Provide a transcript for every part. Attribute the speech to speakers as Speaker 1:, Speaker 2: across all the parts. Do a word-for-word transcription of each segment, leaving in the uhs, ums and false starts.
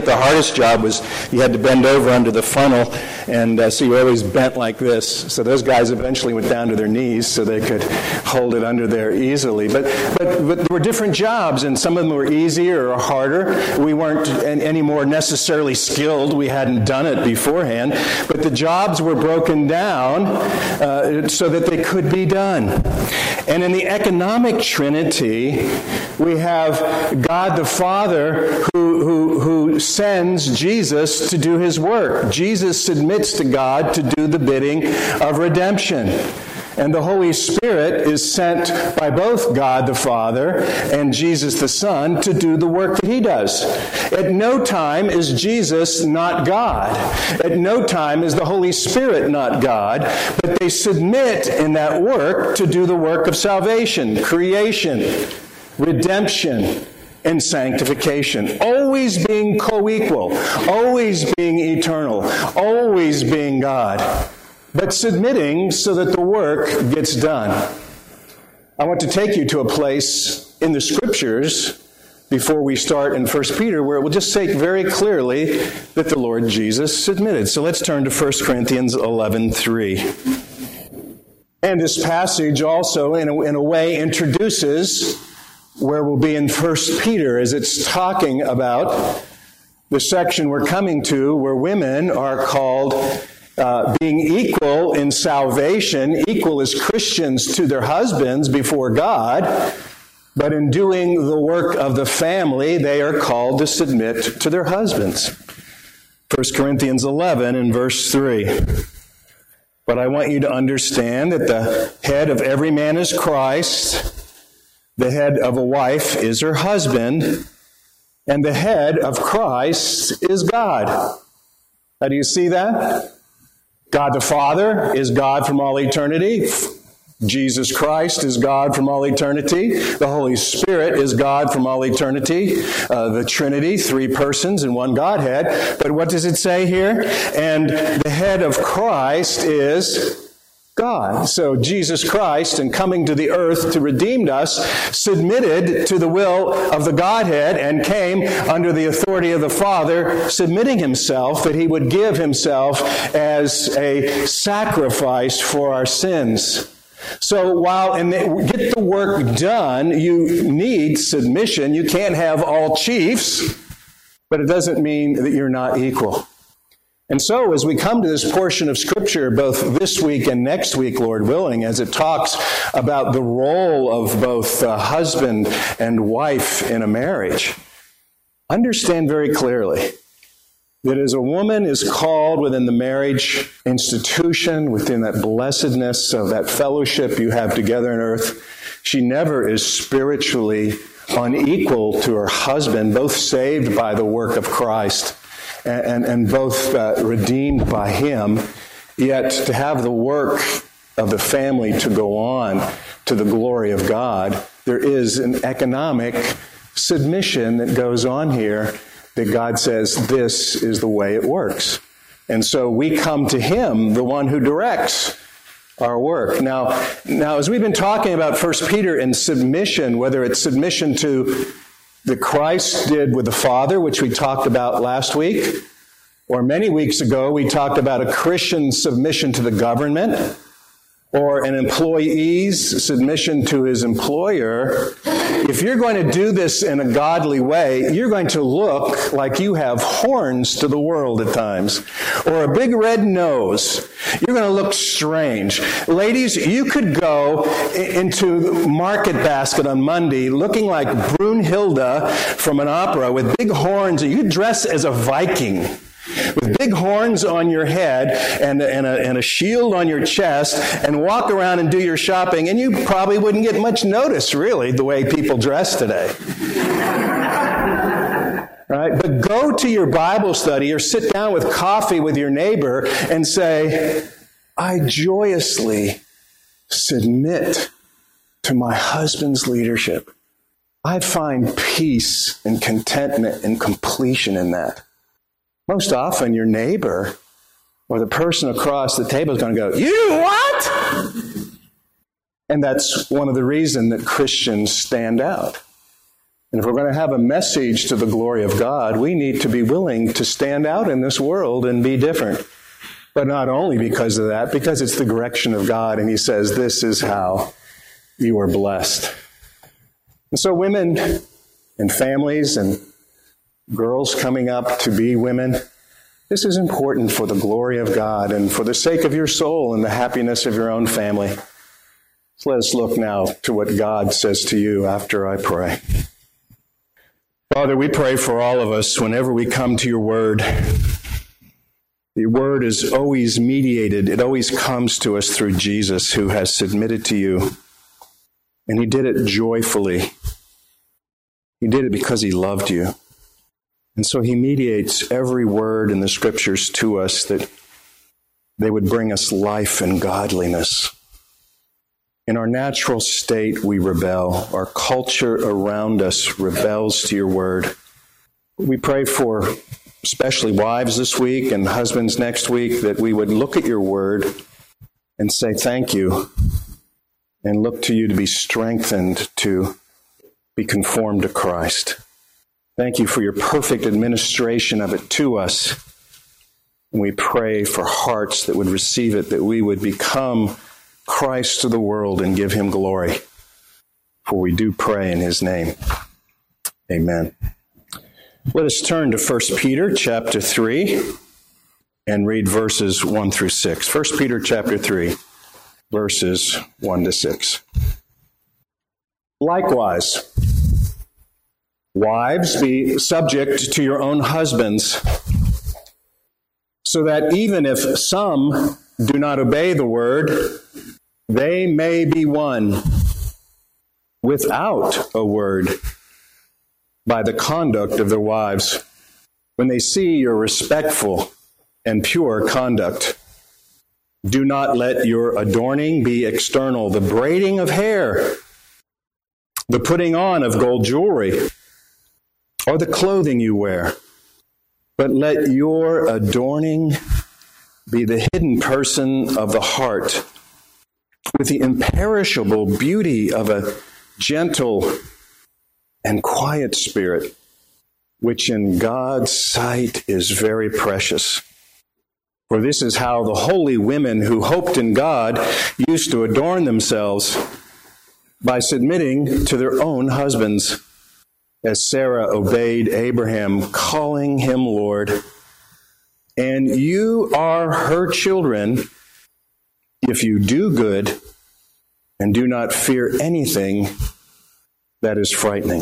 Speaker 1: the hardest job was you had to bend over under the funnel, and uh, so you were always bent like this. So those guys eventually went down to their knees so they could hold it under there easily. But, but, but there were different jobs, and some of them were easier or harder. We weren't any more necessarily skilled. We hadn't done it beforehand. But the jobs were broken down uh, so that they could be done. And in the economic Trinity, we have God the Father who, who, who sends Jesus to do his work. Jesus submits to God to do the bidding of redemption. And the Holy Spirit is sent by both God the Father and Jesus the Son to do the work that he does. At no time is Jesus not God. At no time is the Holy Spirit not God. But they submit in that work to do the work of salvation, creation, redemption, and sanctification. Always being co-equal. Always being eternal. Always being God. But submitting so that the work gets done. I want to take you to a place in the Scriptures before we start in First Peter where it will just say very clearly that the Lord Jesus submitted. So let's turn to First Corinthians eleven three. And this passage also, in a, in a way, introduces where we'll be in First Peter as it's talking about the section we're coming to where women are called Uh, being equal in salvation, equal as Christians to their husbands before God, but in doing the work of the family, they are called to submit to their husbands. First Corinthians eleven and verse three. But I want you to understand that the head of every man is Christ, the head of a wife is her husband, and the head of Christ is God. How do you see that? God the Father is God from all eternity. Jesus Christ is God from all eternity. The Holy Spirit is God from all eternity. Uh, the Trinity, three persons in one Godhead. But what does it say here? And the head of Christ is God. So Jesus Christ, in coming to the earth to redeem us, submitted to the will of the Godhead and came under the authority of the Father, submitting himself that he would give himself as a sacrifice for our sins. So while in the, get the work done, you need submission. You can't have all chiefs, but it doesn't mean that you're not equal. And so as we come to this portion of Scripture, both this week and next week, Lord willing, as it talks about the role of both uh, husband and wife in a marriage, understand very clearly that as a woman is called within the marriage institution, within that blessedness of that fellowship you have together on earth, she never is spiritually unequal to her husband, both saved by the work of Christ and, and both uh, redeemed by him, yet to have the work of the family to go on to the glory of God, there is an economic submission that goes on here that God says this is the way it works. And so we come to him, the one who directs our work. Now, now as we've been talking about First Peter and submission, whether it's submission to the Christ did with the Father, which we talked about last week, or many weeks ago we talked about a Christian submission to the government, or an employee's submission to his employer. If you're going to do this in a godly way, you're going to look like you have horns to the world at times, or a big red nose. You're going to look strange. Ladies, you could go into Market Basket on Monday looking like Brunhilde from an opera with big horns. You dress as a Viking, with big horns on your head and, and, a, and a shield on your chest, and walk around and do your shopping, and you probably wouldn't get much notice, really, the way people dress today. Right? But go to your Bible study or sit down with coffee with your neighbor and say, I joyously submit to my husband's leadership. I find peace and contentment and completion in that. Most often, your neighbor or the person across the table is going to go, you what? And that's one of the reasons that Christians stand out. And if we're going to have a message to the glory of God, we need to be willing to stand out in this world and be different. But not only because of that, because it's the direction of God, and he says, this is how you are blessed. And so women and families and girls coming up to be women, this is important for the glory of God and for the sake of your soul and the happiness of your own family. So let us look now to what God says to you after I pray. Father, we pray for all of us whenever we come to your word. Your word is always mediated. It always comes to us through Jesus, who has submitted to you. And he did it joyfully. He did it because he loved you. And so he mediates every word in the scriptures to us that they would bring us life and godliness. In our natural state, we rebel. Our culture around us rebels to your word. We pray for especially wives this week and husbands next week, that we would look at your word and say thank you, and look to you to be strengthened to be conformed to Christ. Thank you for your perfect administration of it to us. And we pray for hearts that would receive it, that we would become Christ to the world and give him glory. For we do pray in his name. Amen. Let us turn to First Peter chapter three and read verses one through six. First Peter chapter three, verses one to six. Likewise, wives, be subject to your own husbands, so that even if some do not obey the word, they may be won without a word by the conduct of their wives, when they see your respectful and pure conduct. Do not let your adorning be external, the braiding of hair, the putting on of gold jewelry, or the clothing you wear, but let your adorning be the hidden person of the heart, with the imperishable beauty of a gentle and quiet spirit, which in God's sight is very precious. For this is how the holy women who hoped in God used to adorn themselves, by submitting to their own husbands, as Sarah obeyed Abraham, calling him Lord. And you are her children, if you do good and do not fear anything that is frightening.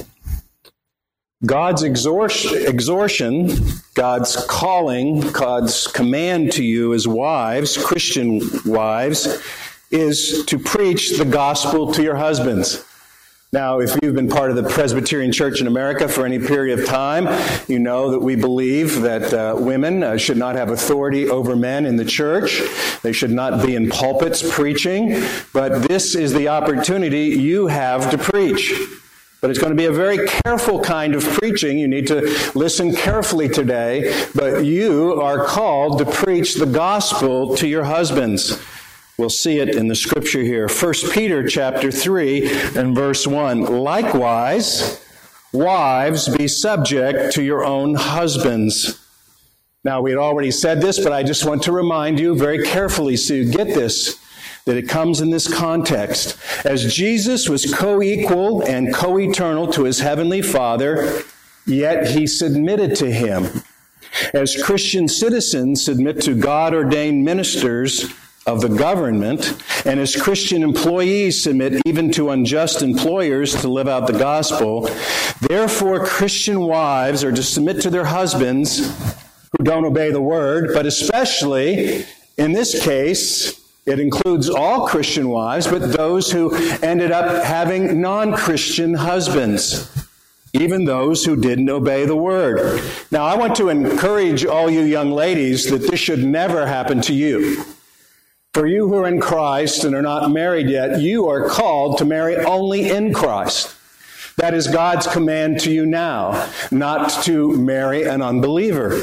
Speaker 1: God's exhortation, God's calling, God's command to you as wives, Christian wives, is to preach the gospel to your husbands. Now, if you've been part of the Presbyterian Church in America for any period of time, you know that we believe that uh, women uh, should not have authority over men in the church. They should not be in pulpits preaching. But this is the opportunity you have to preach. But it's going to be a very careful kind of preaching. You need to listen carefully today. But you are called to preach the gospel to your husbands. We'll see it in the scripture here. First Peter chapter three and verse one. Likewise, wives, be subject to your own husbands. Now, we had already said this, but I just want to remind you very carefully so you get this, that it comes in this context. As Jesus was co-equal and co-eternal to his heavenly Father, yet he submitted to him. As Christian citizens submit to God-ordained ministers of the government, and as Christian employees submit even to unjust employers to live out the gospel, therefore Christian wives are to submit to their husbands who don't obey the word, but especially, in this case, it includes all Christian wives, but those who ended up having non-Christian husbands, even those who didn't obey the word. Now, I want to encourage all you young ladies that this should never happen to you. For you who are in Christ and are not married yet, you are called to marry only in Christ. That is God's command to you now, not to marry an unbeliever.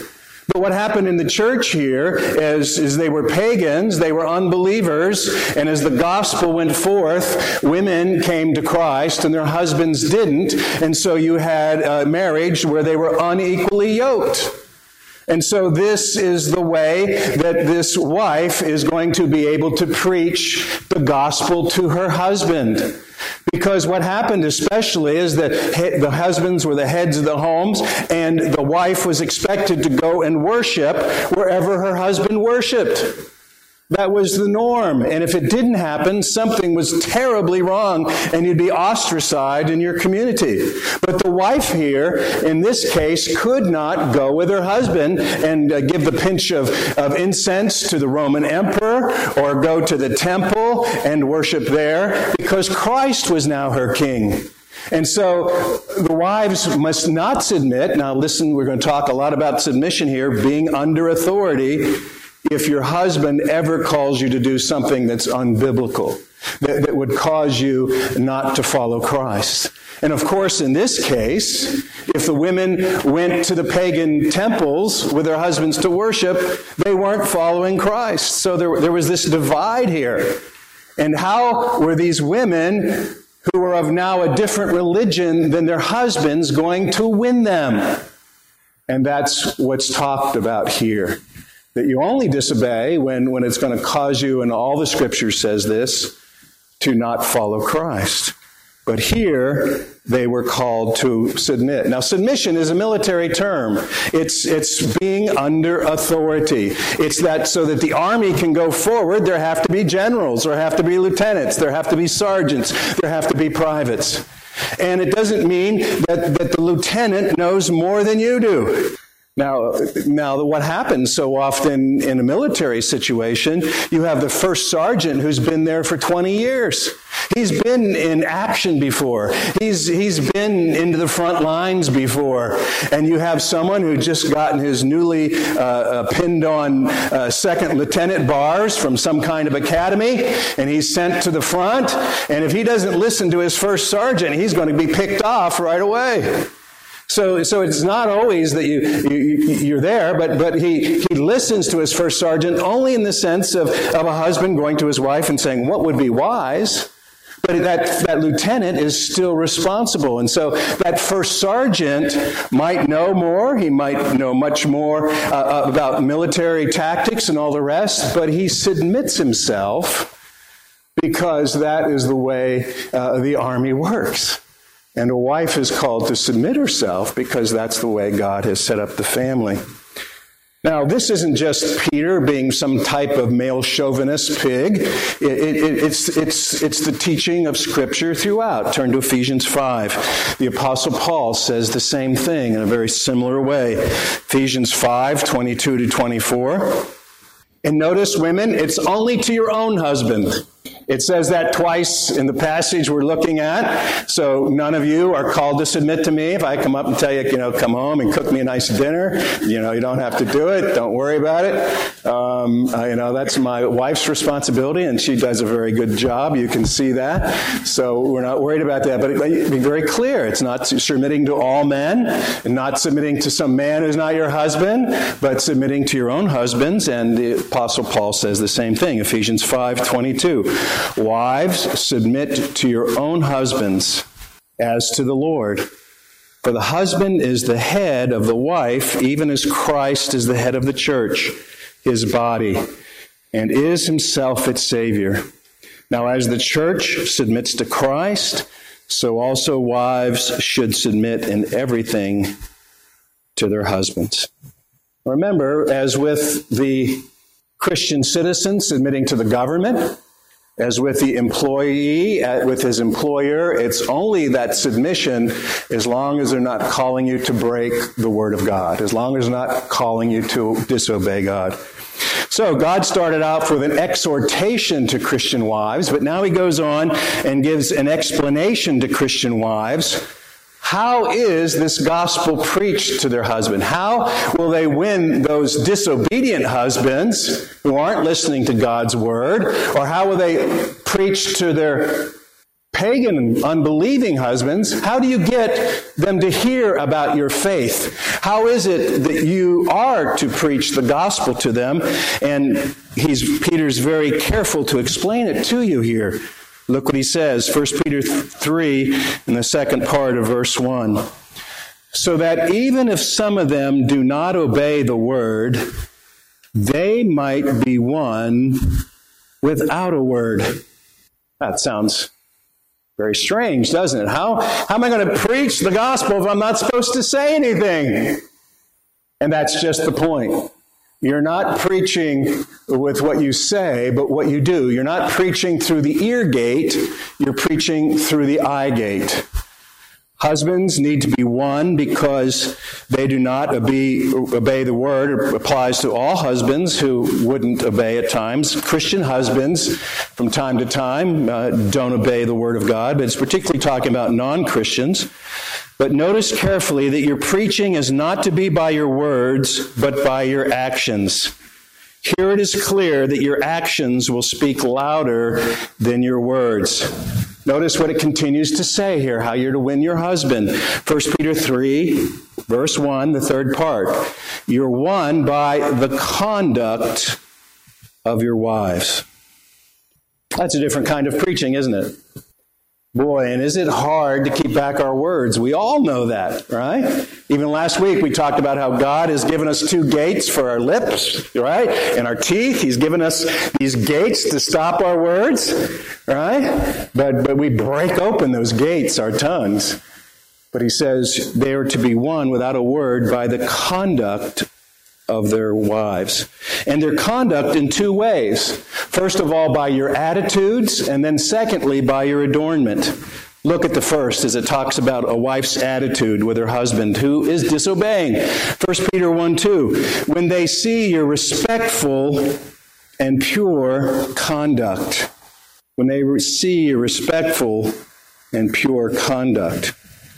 Speaker 1: But what happened in the church here is, is they were pagans, they were unbelievers, and as the gospel went forth, women came to Christ and their husbands didn't, and so you had a marriage where they were unequally yoked. And so this is the way that this wife is going to be able to preach the gospel to her husband. Because what happened especially is that the husbands were the heads of the homes, and the wife was expected to go and worship wherever her husband worshiped. That was the norm. And if it didn't happen, something was terribly wrong, and you'd be ostracized in your community. But the wife here, in this case, could not go with her husband and uh, give the pinch of, of incense to the Roman emperor, or go to the temple and worship there, because Christ was now her king. And so the wives must not submit. Now listen, we're going to talk a lot about submission here, being under authority. If your husband ever calls you to do something that's unbiblical, that, that would cause you not to follow Christ. And of course, in this case, if the women went to the pagan temples with their husbands to worship, they weren't following Christ. So there, there was this divide here. And how were these women who were of now a different religion than their husbands going to win them? And that's what's talked about here. That you only disobey when, when it's going to cause you, and all the Scripture says this, to not follow Christ. But here, they were called to submit. Now, submission is a military term. It's, it's being under authority. It's that so that the army can go forward, there have to be generals, there have to be lieutenants, there have to be sergeants, there have to be privates. And it doesn't mean that, that the lieutenant knows more than you do. Now, now, what happens so often in a military situation, you have the first sergeant who's been there for twenty years. He's been in action before. He's, he's been into the front lines before. And you have someone who just gotten his newly uh, uh, pinned on uh, second lieutenant bars from some kind of academy, and he's sent to the front. And if he doesn't listen to his first sergeant, he's going to be picked off right away. So, so it's not always that you, you, you're there, but, but he, he listens to his first sergeant only in the sense of, of a husband going to his wife and saying, what would be wise? But that, that lieutenant is still responsible. And so that first sergeant might know more. He might know much more uh, about military tactics and all the rest, but he submits himself because that is the way uh, the army works. And a wife is called to submit herself because that's the way God has set up the family. Now, this isn't just Peter being some type of male chauvinist pig. It, it, it's, it's, it's the teaching of Scripture throughout. Turn to Ephesians five. The Apostle Paul says the same thing in a very similar way. Ephesians five, twenty-two to twenty-four. And notice, women, it's only to your own husband. It says that twice in the passage we're looking at. So none of you are called to submit to me. If I come up and tell you, you know, come home and cook me a nice dinner, you know, you don't have to do it. Don't worry about it. Um, uh, you know, that's my wife's responsibility, and she does a very good job. You can see that. So we're not worried about that. But be very clear. It's not submitting to all men, and not submitting to some man who's not your husband, but submitting to your own husbands. And the Apostle Paul says the same thing. Ephesians five twenty-two. Wives, submit to your own husbands as to the Lord. For the husband is the head of the wife, even as Christ is the head of the church, his body, and is himself its Savior. Now, as the church submits to Christ, so also wives should submit in everything to their husbands. Remember, as with the Christian citizen submitting to the government, as with the employee, with his employer, it's only that submission as long as they're not calling you to break the Word of God, as long as they're not calling you to disobey God. So God started out with an exhortation to Christian wives, but now he goes on and gives an explanation to Christian wives. How is this gospel preached to their husband? How will they win those disobedient husbands who aren't listening to God's word? Or how will they preach to their pagan, unbelieving husbands, how do you get them to hear about your faith? How is it that you are to preach the gospel to them? And he's Peter's very careful to explain it to you here. Look what he says, First Peter three, in the second part of verse one. So that even if some of them do not obey the word, they might be won without a word. That sounds very strange, doesn't it? How, how am I going to preach the gospel if I'm not supposed to say anything? And that's just the point. You're not preaching with what you say, but what you do. You're not preaching through the ear gate. You're preaching through the eye gate. Husbands need to be won because they do not obey, obey the word. It applies to all husbands who wouldn't obey at times. Christian husbands, from time to time, uh, don't obey the word of God, but it's particularly talking about non-Christians. But notice carefully that your preaching is not to be by your words, but by your actions. Here it is clear that your actions will speak louder than your words. Notice what it continues to say here, how you're to win your husband. First Peter three, verse one, the third part. You're won by the conduct of your wives. That's a different kind of preaching, isn't it? Boy, and is it hard to keep back our words? We all know that, right? Even last week we talked about how God has given us two gates for our lips, right? And our teeth. He's given us these gates to stop our words, right? But but we break open those gates, our tongues. But he says they are to be won without a word by the conduct of their wives. And their conduct in two ways. First of all, by your attitudes, and then secondly, by your adornment. Look at the first as it talks about a wife's attitude with her husband who is disobeying. First Peter one two, when they see your respectful and pure conduct. When they see your respectful and pure conduct.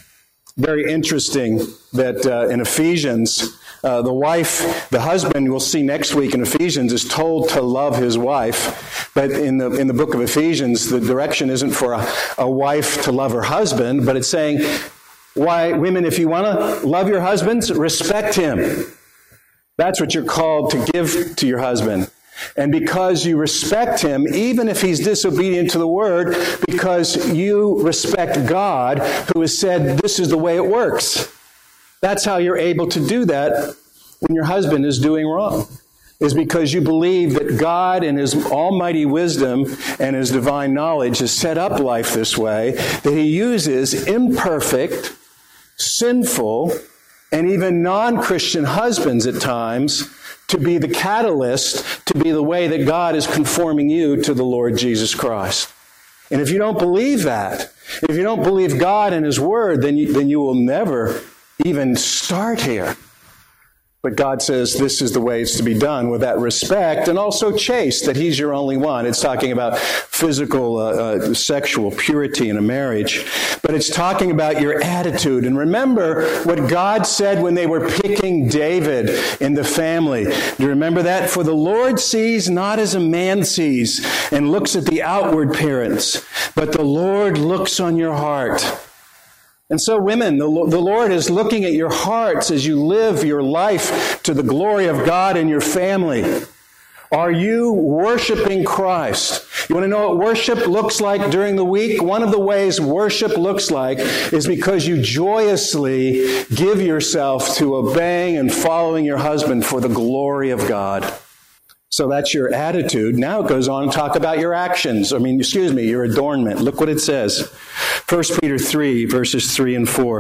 Speaker 1: Very interesting that uh, in Ephesians, Uh, the wife, the husband, we'll see next week in Ephesians, is told to love his wife. But in the in the book of Ephesians, the direction isn't for a, a wife to love her husband, but it's saying, why, women, if you want to love your husbands, respect him. That's what you're called to give to your husband. And because you respect him, even if he's disobedient to the word, because you respect God, who has said this is the way it works. That's how you're able to do that when your husband is doing wrong, is because you believe that God in his almighty wisdom and his divine knowledge has set up life this way, that he uses imperfect, sinful, and even non-Christian husbands at times to be the catalyst, to be the way that God is conforming you to the Lord Jesus Christ. And if you don't believe that, if you don't believe God and his word, then you, then you will never even start here. But God says this is the way it's to be done, with that respect, and also chaste, that he's your only one. It's talking about physical, uh, uh, sexual purity in a marriage. But it's talking about your attitude. And remember what God said when they were picking David in the family. Do you remember that? For the Lord sees not as a man sees and looks at the outward appearance, but the Lord looks on your heart. And so, women, the, the Lord is looking at your hearts as you live your life to the glory of God and your family. Are you worshiping Christ? You want to know what worship looks like during the week? One of the ways worship looks like is because you joyously give yourself to obeying and following your husband for the glory of God. So that's your attitude. Now it goes on to talk about your actions. I mean, excuse me, your adornment. Look what it says. First Peter three, verses three and four.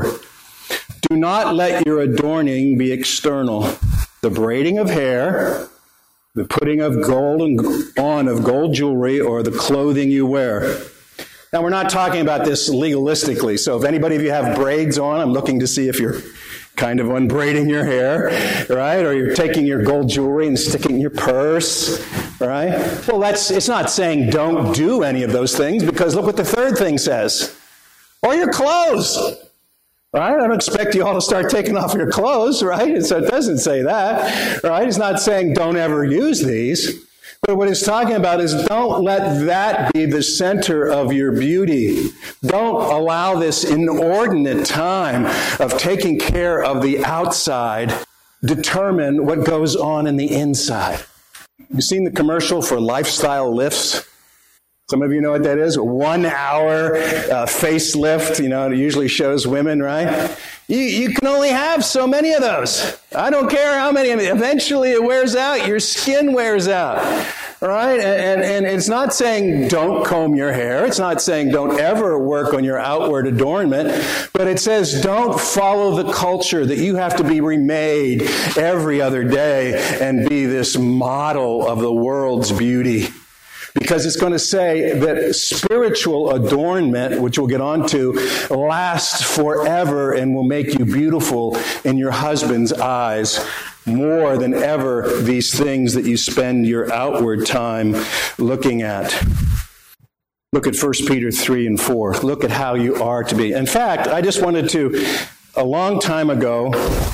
Speaker 1: Do not let your adorning be external. The braiding of hair, the putting of gold and on of gold jewelry, or the clothing you wear. Now, we're not talking about this legalistically. So if anybody of you have braids on, I'm looking to see if you're kind of unbraiding your hair, right? Or you're taking your gold jewelry and sticking it in your purse, right? Well, that's it's not saying don't do any of those things, because look what the third thing says. Or your clothes, right? I don't expect you all to start taking off your clothes, right? So it doesn't say that, right? It's not saying don't ever use these. But what he's talking about is don't let that be the center of your beauty. Don't allow this inordinate time of taking care of the outside determine what goes on in the inside. You've seen the commercial for lifestyle lifts? Some of you know what that is. A one-hour uh, facelift. You know, it usually shows women, right? You, you can only have so many of those. I don't care how many. I mean, eventually it wears out. Your skin wears out, right? And, and, and it's not saying don't comb your hair. It's not saying don't ever work on your outward adornment. But it says don't follow the culture that you have to be remade every other day and be this model of the world's beauty. Because it's going to say that spiritual adornment, which we'll get onto, lasts forever and will make you beautiful in your husband's eyes more than ever these things that you spend your outward time looking at. Look at First Peter three and four. Look at how you are to be. In fact, I just wanted to, a long time ago,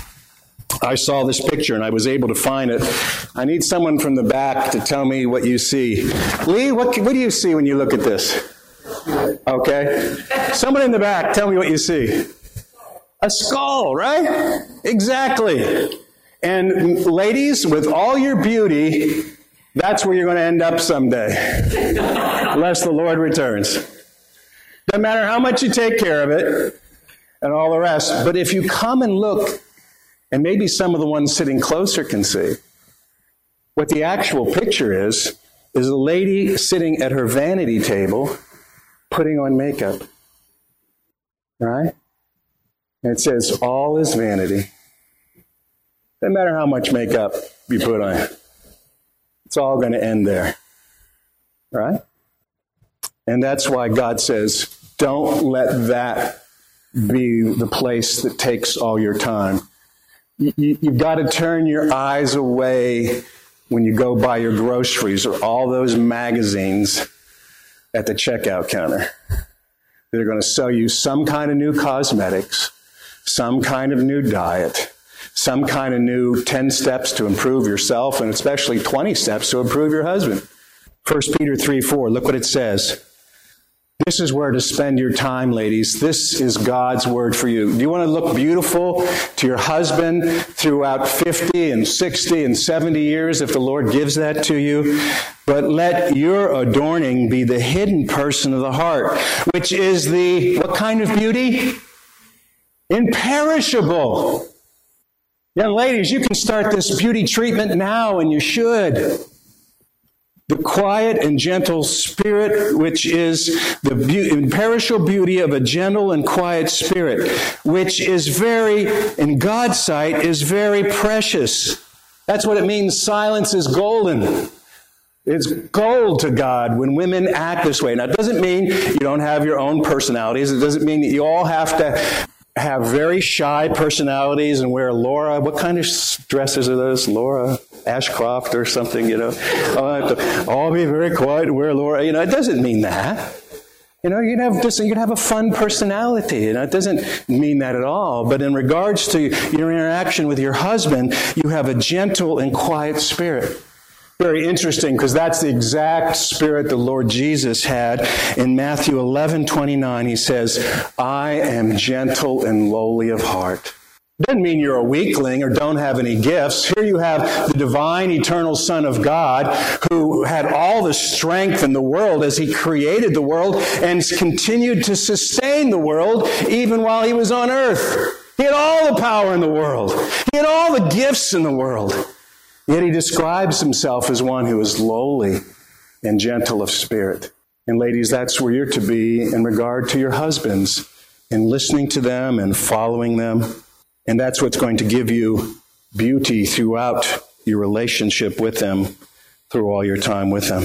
Speaker 1: I saw this picture and I was able to find it. I need someone from the back to tell me what you see. Lee, what, what do you see when you look at this? Okay. Someone in the back, tell me what you see. A skull, right? Exactly. And ladies, with all your beauty, that's where you're going to end up someday. Unless the Lord returns. Doesn't matter how much you take care of it and all the rest. But if you come and look, and maybe some of the ones sitting closer can see, what the actual picture is, is a lady sitting at her vanity table putting on makeup. Right? And it says, all is vanity. Doesn't matter how much makeup you put on. It's all going to end there. Right? And that's why God says, don't let that be the place that takes all your time. You, you've got to turn your eyes away when you go buy your groceries or all those magazines at the checkout counter. They're going to sell you some kind of new cosmetics, some kind of new diet, some kind of new ten steps to improve yourself, and especially twenty steps to improve your husband. First Peter three four, look what it says. This is where to spend your time, ladies. This is God's word for you. Do you want to look beautiful to your husband throughout fifty and sixty and seventy years if the Lord gives that to you? But let your adorning be the hidden person of the heart, which is the, what kind of beauty? Imperishable. Young ladies, you can start this beauty treatment now, and you should. The quiet and gentle spirit, which is the be- imperishable beauty of a gentle and quiet spirit, which is very, in God's sight, is very precious. That's what it means, silence is golden. It's gold to God when women act this way. Now, it doesn't mean you don't have your own personalities. It doesn't mean that you all have to have very shy personalities and wear Laura. What kind of dresses are those? Laura Ashcroft or something, you know? Oh, I have to all be very quiet and wear Laura. You know, it doesn't mean that. You know, you can have just, you can have a fun personality. You know, it doesn't mean that at all. But in regards to your interaction with your husband, you have a gentle and quiet spirit. Very interesting, because that's the exact spirit the Lord Jesus had. In Matthew eleven twenty-nine, he says, I am gentle and lowly of heart. Doesn't mean you're a weakling or don't have any gifts. Here you have the divine, eternal Son of God who had all the strength in the world as he created the world and continued to sustain the world even while he was on earth. He had all the power in the world. He had all the gifts in the world. Yet he describes himself as one who is lowly and gentle of spirit. And ladies, that's where you're to be in regard to your husbands, in listening to them and following them. And that's what's going to give you beauty throughout your relationship with them, through all your time with them.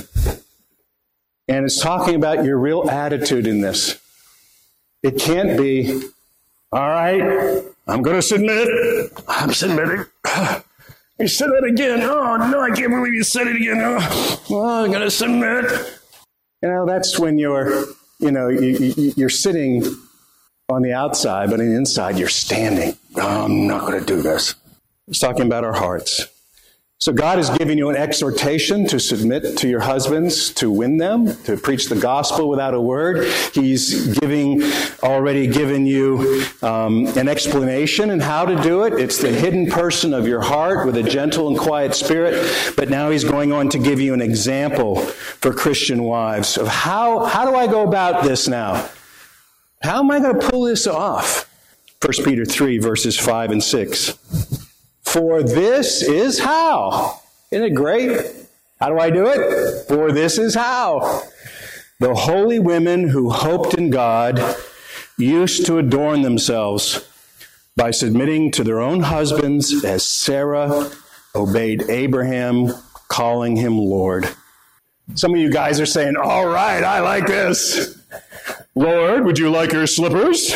Speaker 1: And it's talking about your real attitude in this. It can't be, all right, I'm going to submit. I'm submitting. You said that again. Oh, no, I can't believe you said it again. Oh, well, I'm going to submit. You know, that's when you're, you know, you, you, you're sitting on the outside, but on the inside, you're standing. Oh, I'm not going to do this. It's talking about our hearts. So God is giving you an exhortation to submit to your husbands, to win them, to preach the gospel without a word. He's giving, already given you um, an explanation on how to do it. It's the hidden person of your heart with a gentle and quiet spirit. But now he's going on to give you an example for Christian wives of how, how do I go about this now? How am I going to pull this off? First Peter three, verses five and six. For this is how. Isn't it great? How do I do it? For this is how. The holy women who hoped in God used to adorn themselves by submitting to their own husbands as Sarah obeyed Abraham, calling him Lord. Some of you guys are saying, all right, I like this. Lord, would you like your slippers?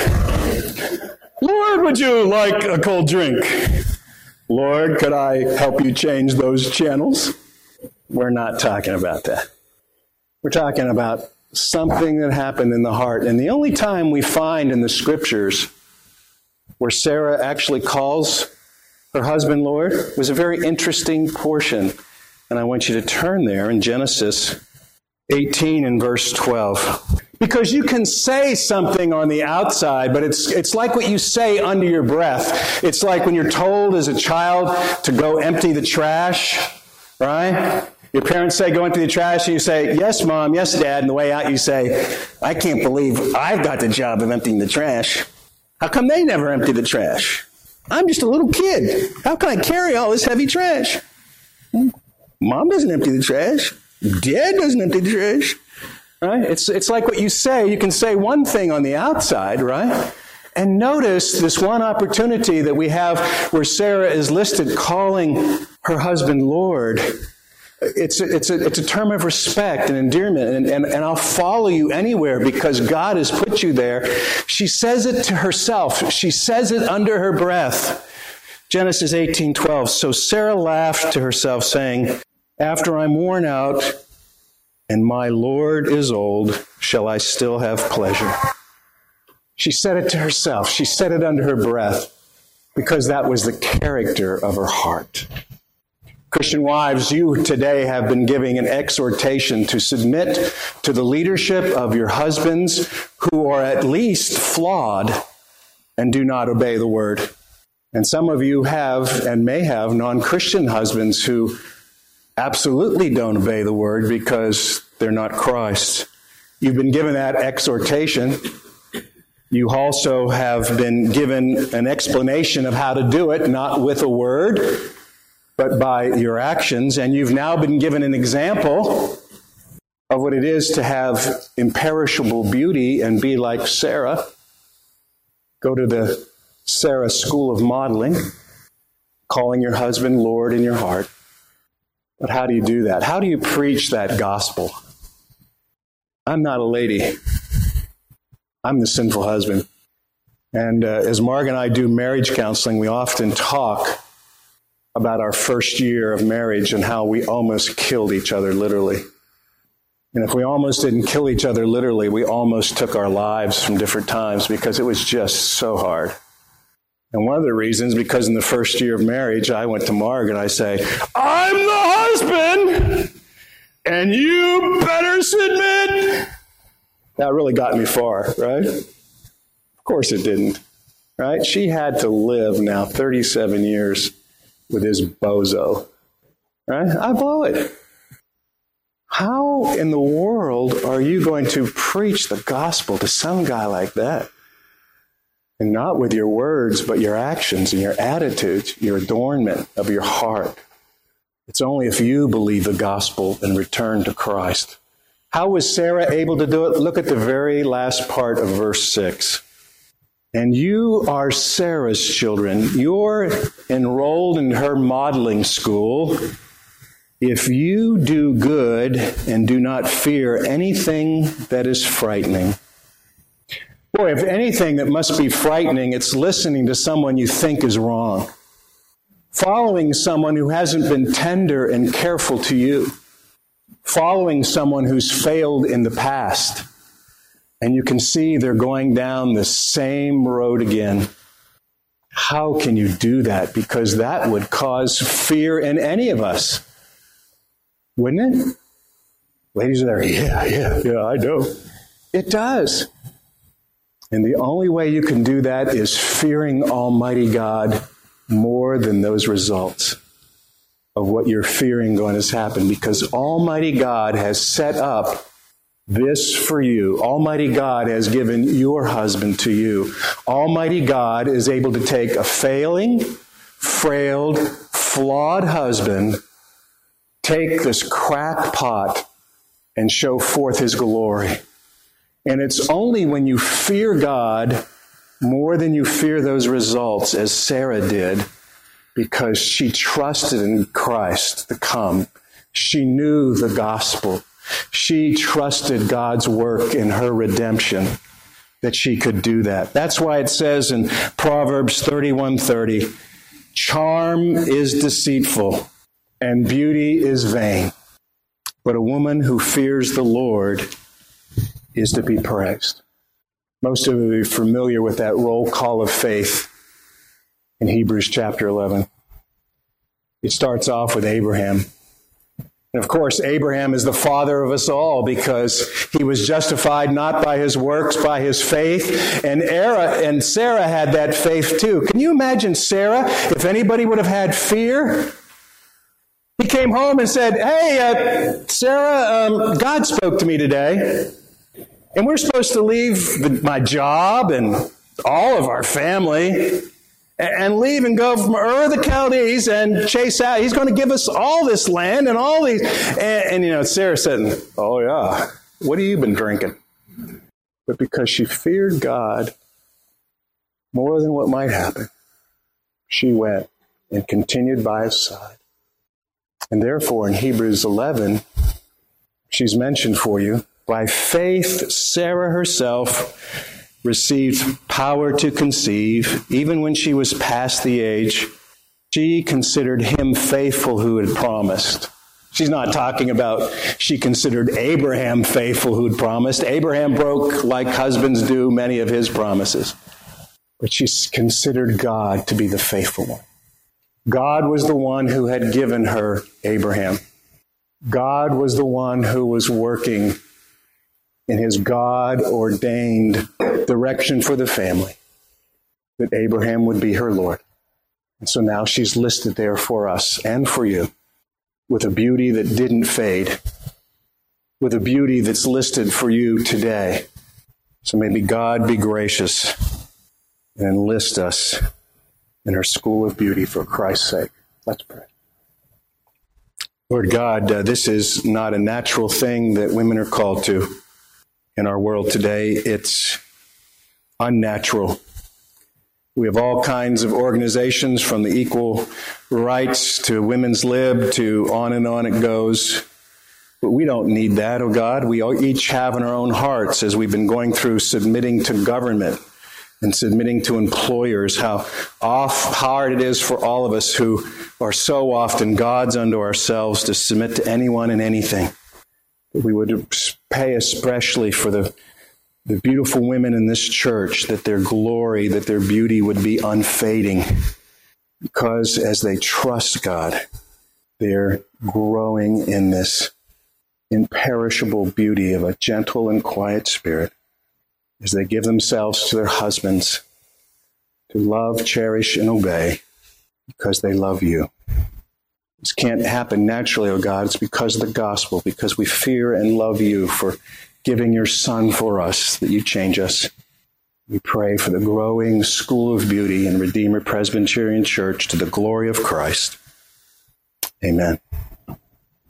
Speaker 1: Lord, would you like a cold drink? Lord, could I help you change those channels? We're not talking about that. We're talking about something that happened in the heart. And the only time we find in the scriptures where Sarah actually calls her husband Lord was a very interesting portion. And I want you to turn there in Genesis eighteen and verse twelve. Because you can say something on the outside, but it's it's like what you say under your breath. It's like when you're told as a child to go empty the trash, right? Your parents say, go empty the trash, and you say, yes, Mom, yes, Dad. And the way out you say, I can't believe I've got the job of emptying the trash. How come they never empty the trash? I'm just a little kid. How can I carry all this heavy trash? Mom doesn't empty the trash. Dad doesn't empty the trash. Right? It's it's like what you say. You can say one thing on the outside, right? And notice this one opportunity that we have where Sarah is listed calling her husband Lord. It's a, it's a, it's a term of respect and endearment, and, and, and I'll follow you anywhere because God has put you there. She says it to herself. She says it under her breath. Genesis eighteen twelve. So Sarah laughed to herself, saying, after I'm worn out, and my Lord is old, shall I still have pleasure? She said it to herself. She said it under her breath because that was the character of her heart. Christian wives, you today have been giving an exhortation to submit to the leadership of your husbands who are at least flawed and do not obey the word. And some of you have and may have non-Christian husbands who absolutely don't obey the word because they're not Christ. You've been given that exhortation. You also have been given an explanation of how to do it, not with a word, but by your actions. And you've now been given an example of what it is to have imperishable beauty and be like Sarah. Go to the Sarah School of Modeling, calling your husband Lord in your heart. But how do you do that? How do you preach that gospel? I'm not a lady. I'm the sinful husband. And uh, as Marg and I do marriage counseling, we often talk about our first year of marriage and how we almost killed each other literally. And if we almost didn't kill each other literally, we almost took our lives from different times because it was just so hard. And one of the reasons, because in the first year of marriage, I went to Marg and I say, I'm the husband, and you better submit. That really got me far, right? Of course it didn't, right? She had to live now thirty-seven years with this bozo, right? I blow it. How in the world are you going to preach the gospel to some guy like that? And not with your words, but your actions and your attitudes, your adornment of your heart. It's only if you believe the gospel and return to Christ. How was Sarah able to do it? Look at the very last part of verse six. And you are Sarah's children. You're enrolled in her modeling school. If you do good and do not fear anything that is frightening. Boy, if anything that must be frightening, it's listening to someone you think is wrong. Following someone who hasn't been tender and careful to you. Following someone who's failed in the past. And you can see they're going down the same road again. How can you do that? Because that would cause fear in any of us, wouldn't it? Ladies are there, yeah, yeah, yeah, I know. It does. And the only way you can do that is fearing Almighty God more than those results of what you're fearing going to happen, because Almighty God has set up this for you. Almighty God has given your husband to you. Almighty God is able to take a failing, frail, flawed husband, take this crackpot, and show forth his glory. And it's only when you fear God more than you fear those results, as Sarah did, because she trusted in Christ to come. She knew the gospel. She trusted God's work in her redemption, that she could do that. That's why it says in Proverbs thirty-one thirty, charm is deceitful and beauty is vain, but a woman who fears the Lord is to be praised. Most of you are familiar with that roll call of faith in Hebrews chapter eleven. It starts off with Abraham. And of course, Abraham is the father of us all because he was justified not by his works, by his faith. And Sarah, and Sarah had that faith too. Can you imagine Sarah, if anybody would have had fear? He came home and said, hey, uh, Sarah, um, God spoke to me today. And we're supposed to leave the, my job and all of our family and leave and go from Ur of the Chaldees and chase out. He's going to give us all this land and all these. And, and you know, Sarah said, oh, yeah, what have you been drinking? But because she feared God more than what might happen, she went and continued by his side. And therefore, in Hebrews eleven, she's mentioned for you, by faith, Sarah herself received power to conceive, even when she was past the age. She considered him faithful who had promised. She's not talking about she considered Abraham faithful who had promised. Abraham broke, like husbands do, many of his promises. But she considered God to be the faithful one. God was the one who had given her Abraham. God was the one who was working in his God-ordained direction for the family, that Abraham would be her Lord. And so now she's listed there for us and for you with a beauty that didn't fade, with a beauty that's listed for you today. So maybe God be gracious and enlist us in her school of beauty for Christ's sake. Let's pray. Lord God, uh, this is not a natural thing that women are called to. In our world today, it's unnatural. We have all kinds of organizations, from the equal rights to women's lib to on and on it goes. But we don't need that, oh God. We all each have in our own hearts, as we've been going through submitting to government and submitting to employers, how off hard it is for all of us who are so often gods unto ourselves to submit to anyone and anything. That we would pay especially for the, the beautiful women in this church, that their glory, that their beauty would be unfading. Because as they trust God, they're growing in this imperishable beauty of a gentle and quiet spirit as they give themselves to their husbands to love, cherish, and obey because they love you. This can't happen naturally, oh God. It's because of the gospel, because we fear and love you for giving your Son for us, that you change us. We pray for the growing school of beauty in Redeemer Presbyterian Church to the glory of Christ. Amen.